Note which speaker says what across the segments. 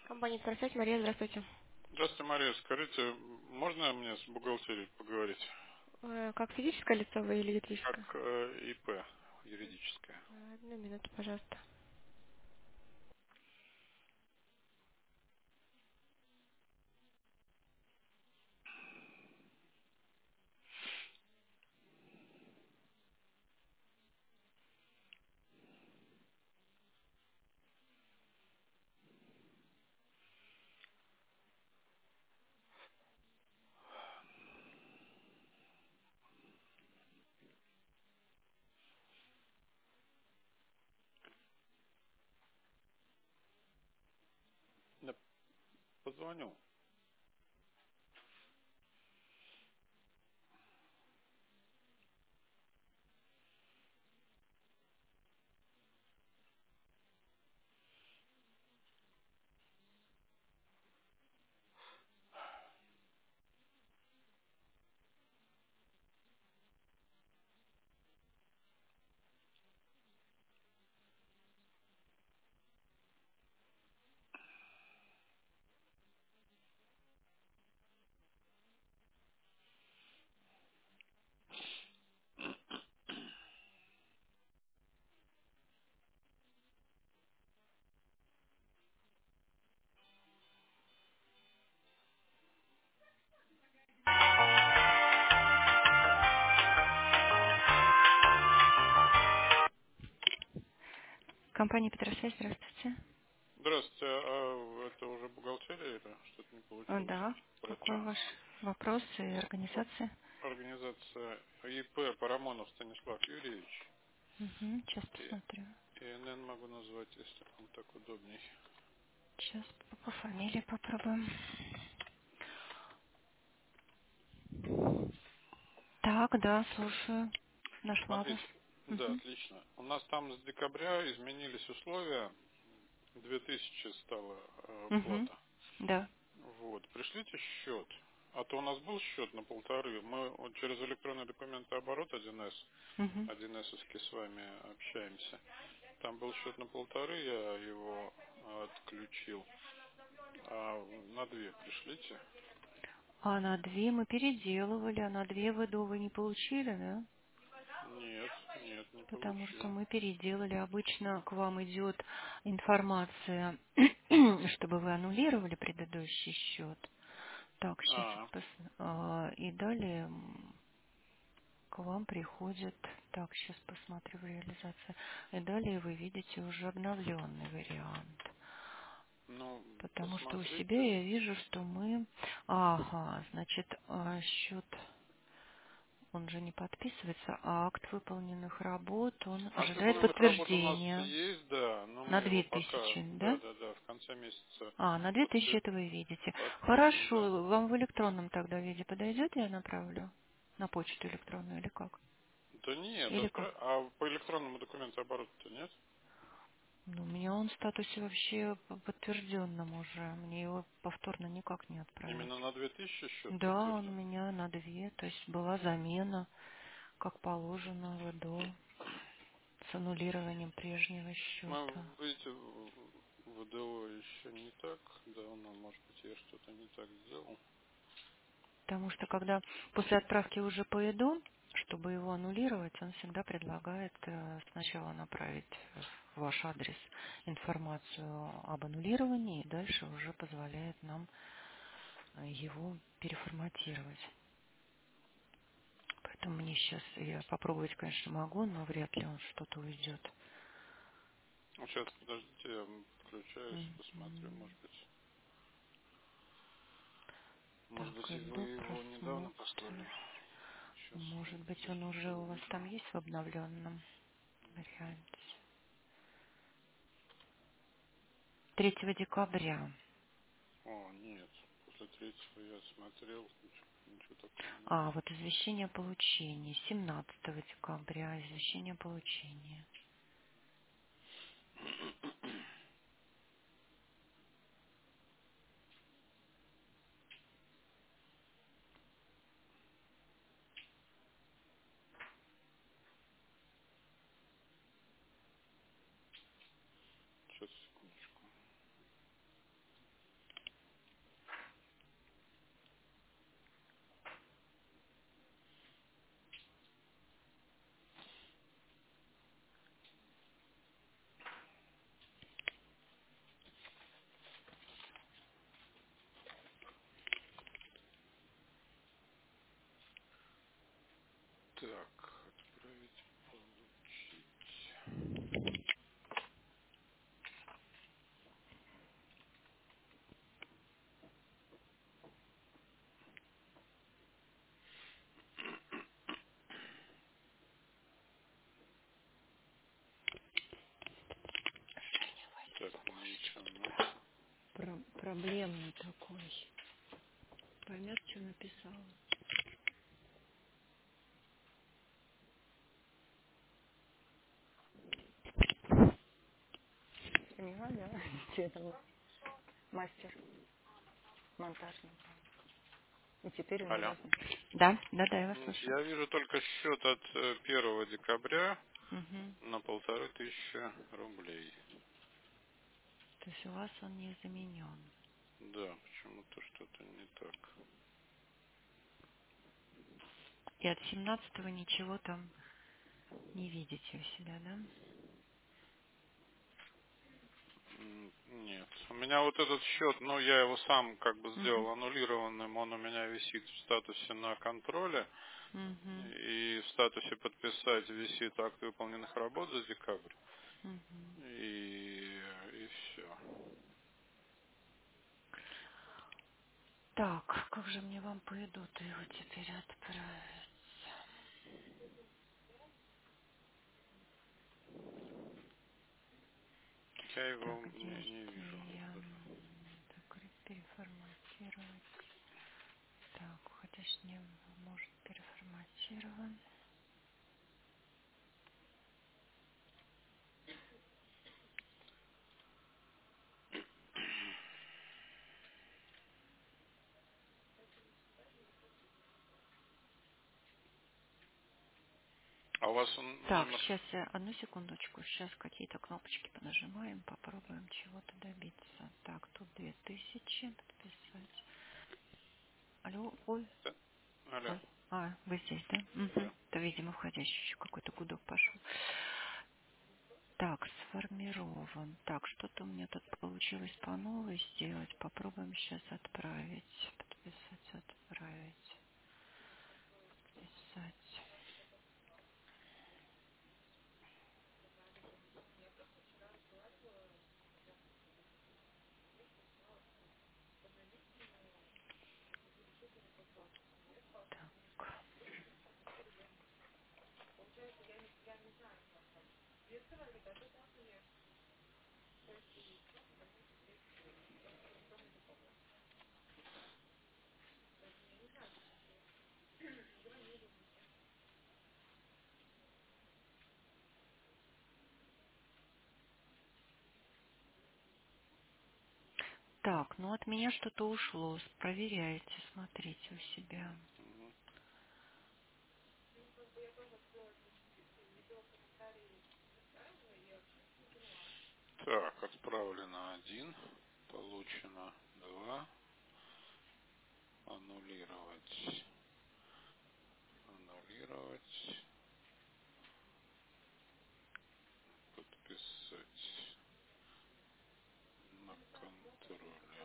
Speaker 1: Компания «Старсвязь», Мария, здравствуйте.
Speaker 2: Здравствуйте, Мария. Скажите, можно мне с бухгалтерией поговорить?
Speaker 1: Как физическое лицо вы или
Speaker 2: Как
Speaker 1: юридическое?
Speaker 2: ИП юридическое.
Speaker 1: Одну минуту, пожалуйста.
Speaker 2: Я позвоню.
Speaker 1: Компания «Петросвязь», здравствуйте.
Speaker 2: Здравствуйте. А это уже бухгалтерия или что-то не получилось?
Speaker 1: Да, какой ваш вопрос и
Speaker 2: Вот
Speaker 1: организация?
Speaker 2: организация ИП Парамонов Станислав Юрьевич.
Speaker 1: Угу, сейчас
Speaker 2: И
Speaker 1: посмотрю.
Speaker 2: ИНН могу назвать, если вам так удобней.
Speaker 1: Сейчас по фамилии попробуем. Так, да, слушаю. Нашла вас.
Speaker 2: Смотрите. Да,
Speaker 1: Угу.
Speaker 2: отлично. У нас там с декабря изменились условия. 2000 стала
Speaker 1: Угу.
Speaker 2: плата.
Speaker 1: Да.
Speaker 2: Вот, пришлите счет. А то у нас был счет на 1,5. Мы вот через электронный документооборот 1С,
Speaker 1: Угу.
Speaker 2: 1С с вами общаемся. Там был счет на 1,5, я его отключил. А на 2 пришлите.
Speaker 1: А на две мы переделывали, а на две вы не получили, да?
Speaker 2: Нет, нет, не
Speaker 1: Потому что
Speaker 2: получил.
Speaker 1: мы переделали. Обычно к вам идет информация, чтобы вы аннулировали предыдущий счет. Так, сейчас
Speaker 2: А,
Speaker 1: и далее к вам приходит. Так, сейчас посмотрю в реализации. И далее вы видите уже обновленный вариант.
Speaker 2: ну,
Speaker 1: Потому что у себя
Speaker 2: посмотрите.
Speaker 1: я вижу, что мы... Ага, значит, счет... Он же не подписывается, а акт выполненных работ, он
Speaker 2: Акт
Speaker 1: ожидает
Speaker 2: выполненных работ у нас
Speaker 1: подтверждения
Speaker 2: есть, да, но
Speaker 1: на
Speaker 2: мы его
Speaker 1: две
Speaker 2: пока,
Speaker 1: тысячи,
Speaker 2: да,
Speaker 1: да?
Speaker 2: да, да, в конце месяца
Speaker 1: На 2000 это вы видите.
Speaker 2: подпишем, да.
Speaker 1: Хорошо, вам в электронном тогда виде подойдет, я направлю? На почту электронную или как?
Speaker 2: Да нет,
Speaker 1: Или как?
Speaker 2: а по электронному документу оборота-то нет?
Speaker 1: Ну, у меня он в статусе вообще подтвержденном уже. Мне его повторно никак не отправить.
Speaker 2: Именно на 2000 счет
Speaker 1: Да, он у
Speaker 2: подтвержден.
Speaker 1: меня на две, то есть была замена, как положено, ВДО, с аннулированием прежнего
Speaker 2: Ну,
Speaker 1: счета.
Speaker 2: видите, в ВДО еще не так давно, может быть, я что-то не так сделал.
Speaker 1: Потому что когда после отправки уже по ИДу, чтобы его аннулировать, он всегда предлагает сначала направить в ваш адрес информацию об аннулировании и дальше уже позволяет нам его переформатировать. Поэтому мне сейчас, я попробовать, конечно, могу, но вряд ли он что-то уйдет.
Speaker 2: Ну, сейчас, подождите, я подключаюсь, посмотрю,
Speaker 1: Мгм.
Speaker 2: может
Speaker 1: Так,
Speaker 2: быть, и вы
Speaker 1: иду,
Speaker 2: его недавно
Speaker 1: просмотр.
Speaker 2: послали. Сейчас,
Speaker 1: Может быть, он
Speaker 2: если
Speaker 1: уже
Speaker 2: что,
Speaker 1: у вас
Speaker 2: увижу.
Speaker 1: там есть в обновленном варианте. 3 декабря.
Speaker 2: О, нет, после третьего я смотрел, ничего такого нет.
Speaker 1: Вот извещение о получении. 17 декабря извещение о получении.
Speaker 2: Сейчас, секундочку.
Speaker 1: проблемный такой. Поймет, что написала. Поняла, да? Что это мастер монтажный. И теперь у него...
Speaker 2: Алло.
Speaker 1: Да, да, да, я вас слышу.
Speaker 2: Я вижу только счет от 1 декабря
Speaker 1: Угу.
Speaker 2: на 1500 рублей.
Speaker 1: То есть у вас он не заменен.
Speaker 2: Да, почему-то что-то не так.
Speaker 1: И от 17-го ничего там не видите у себя, да?
Speaker 2: Нет. У меня вот этот счет, ну, я его сам как бы
Speaker 1: Угу.
Speaker 2: сделал аннулированным, он у меня висит в статусе на контроле,
Speaker 1: Угу.
Speaker 2: и в статусе подписать висит акт выполненных работ за декабрь,
Speaker 1: Угу.
Speaker 2: и все.
Speaker 1: Так, как же мне вам по еду-то его теперь отправить?
Speaker 2: Я его
Speaker 1: Так,
Speaker 2: не вижу.
Speaker 1: действия. Закрыть, переформатировать. Так, входящий может переформатирован.
Speaker 2: А у вас он
Speaker 1: Так,
Speaker 2: номер...
Speaker 1: сейчас, одну секундочку. Сейчас какие-то кнопочки понажимаем, попробуем чего-то добиться. Так, тут 2000 подписать. Алло, ой,
Speaker 2: Да. Алло.
Speaker 1: ой. А, вы здесь, да? Угу.
Speaker 2: Да.
Speaker 1: Это, видимо, входящий еще какой-то гудок пошел. Так, сформирован. Так, что-то у меня тут получилось по новой сделать. Попробуем сейчас отправить. Подписать, отправить. Писать. Так. Так, ну от меня что-то ушло. Проверяйте, смотрите у себя.
Speaker 2: Мгм. Так, отправлено 1, получено 2, аннулировать, аннулировать, подписать на контроле.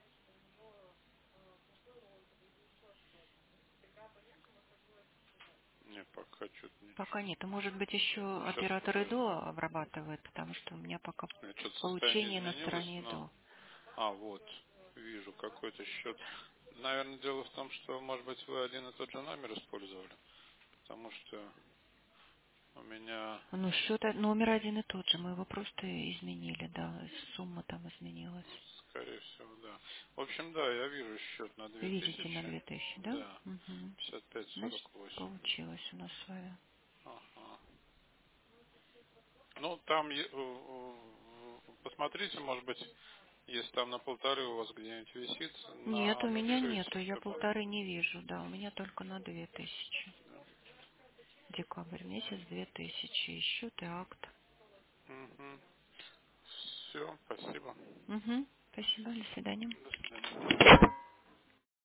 Speaker 2: Не, пока что-то
Speaker 1: Пока
Speaker 2: ничего.
Speaker 1: нет. А может быть еще
Speaker 2: Сейчас
Speaker 1: оператор
Speaker 2: подожди.
Speaker 1: ИДО обрабатывает, потому что у меня пока
Speaker 2: Что-то состояние
Speaker 1: получение на
Speaker 2: изменилось,
Speaker 1: стороне
Speaker 2: но...
Speaker 1: ИДО.
Speaker 2: А, вот, вижу какой-то счет. Наверное, дело в том, что, может быть, вы один и тот же номер использовали, потому что у меня,
Speaker 1: Ну, счет номер один и тот же. Мы его просто изменили, да. Сумма там изменилась.
Speaker 2: скорее всего, да. В общем, да, я вижу счет на две
Speaker 1: Видите на
Speaker 2: тысячи.
Speaker 1: 2000, да?
Speaker 2: Да,
Speaker 1: Угу. Значит,
Speaker 2: 55,48.
Speaker 1: получилось у нас с вами.
Speaker 2: Ага. Ну, там, посмотрите, может быть, если там на 1500 у вас где-нибудь висит,
Speaker 1: Нет, у меня
Speaker 2: аннулируйте,
Speaker 1: нету. Я
Speaker 2: чтобы...
Speaker 1: 1500 не вижу, да. У меня только на 2000.
Speaker 2: Да.
Speaker 1: Декабрь месяц 2000. Счет и акт.
Speaker 2: Угу. Все, спасибо.
Speaker 1: Угу. Спасибо. До свидания.
Speaker 2: До свидания.